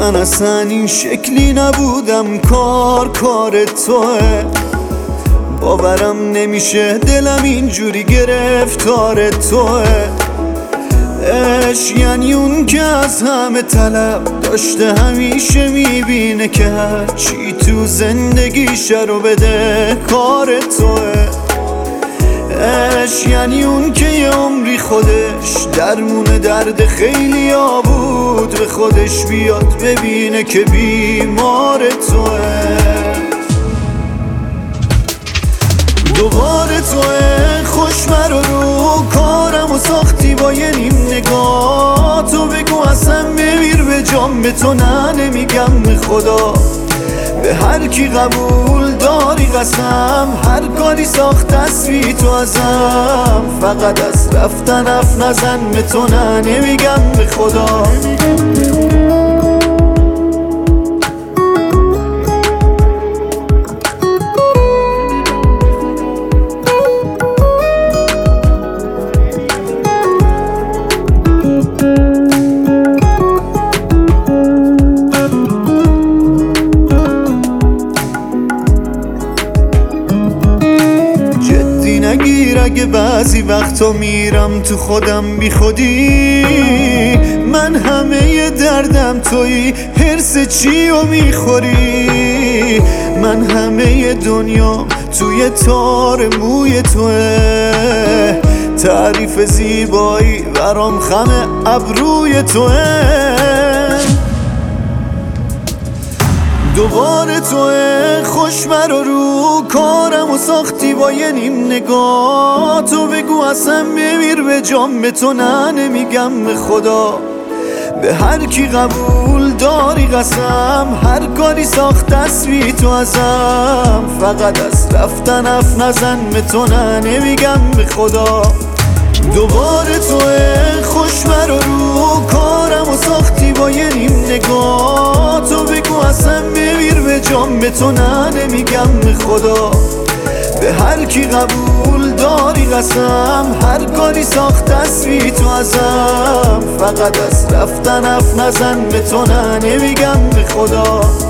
من اصلا این شکلی نبودم، کار توه. باورم نمیشه دلم اینجوری گرفتار توه. عشق یعنی اون که از همه طلب داشته، همیشه میبینه که هرچی تو زندگیشه رو بده کار توه. عشق یعنی اون که یه عمری خودش درمون درد خیلی ها بود، به خودش بیاد ببینه که بیمار توه. دوباره توه، خوش مرا رو کارم و ساختی با یه نیم نگاه. تو بگو اصلا بمیر به جام، به تو نه نمیگم به خدا. به هر کی قبول داری قسم، هر کاری ساخت تصوی تو ازم. فقط از رفتن اف نزن، به تو نه نمیگم به خدا. نگیر اگه بعضی وقتا میرم تو خودم بی خودی. من همه دردم تویی، حرس چی رو میخوری؟ من همه دنیا توی تار موی توه. تعریف زیبایی برام خم ابروی توه. دوباره توه، خوش مرا رو کارم و ساختی با یه نیم نگاه. تو بگو اصلا بمیر به جام، به تو نه نمیگم به خدا. به هر کی قبول داری قسم، هر کاری ساخت تصوی تو ازم. فقط از رفتن اف نزن، به تو نه نمیگم به خدا. دوباره توه، خوش مرا رو کارم و ساختی با یه نیم نگاه. تو بگو اصلا بمیر به جام، به تو نه نمیگم به خدا. به هر کی قبول داری قسم، هر کاری ساخت تصوی تو ازم. فقط از رفتن اف نزن، به تو نه نمیگم به خدا.